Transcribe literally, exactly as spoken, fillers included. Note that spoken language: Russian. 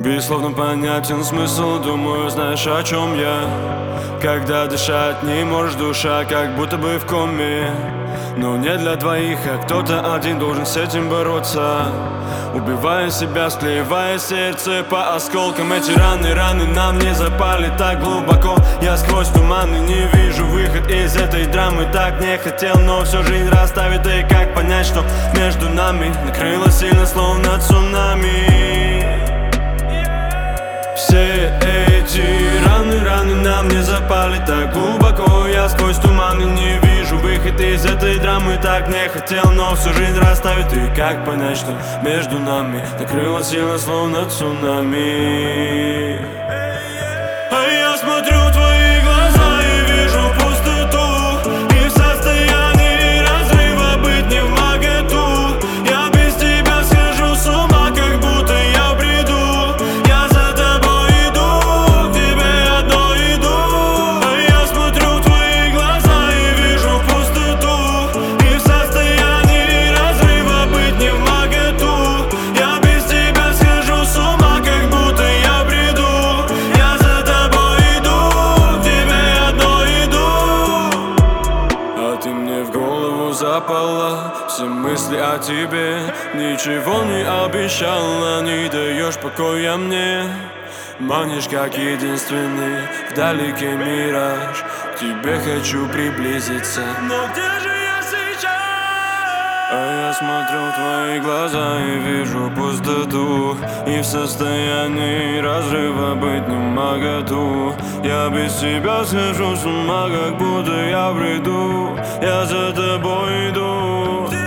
Тебе словно понятен смысл, думаю, знаешь, о чем я. Когда дышать не можешь, душа как будто бы в коме. Но не для двоих, а кто-то один должен с этим бороться. Убивая себя, склеивая сердце по осколкам. Эти раны, раны нам не запали так глубоко. Я сквозь туманы не вижу выход из этой драмы. Так не хотел, но всю жизнь расставит. Да и как понять, что между нами накрыло сильно, словно цунами. Все эти раны, раны нам не запали так глубоко. Я сквозь туманы не вижу выход из этой драмы. Так не хотел, но всю жизнь расставит. И как понять, что между нами накрыло сильно, словно цунами. А я смотрю в твои глаза и вижу пустоту. И в состоянии разрыва быть не в моготу. Я без тебя схожу с ума, как будто я в бреду. Я за тобой иду, к тебе одной иду. А я смотрю в твои глаза и вижу пустоту. И в состоянии разрыва быть не в моготу. Я без тебя схожу с ума, как будто я в бреду. Я за тобой иду, к тебе одной иду. А ты мне в голову запала, все мысли о тебе. Ничего не обещала, не даешь покоя мне. Манишь как единственный вдалеке мираж. К тебе хочу приблизиться, но где же я сейчас? А я смотрю в твои глаза и вижу пустоту. И в состоянии разрыва быть не моготу. Я без тебя схожу с ума, как будто я в бреду. Я за тобой иду.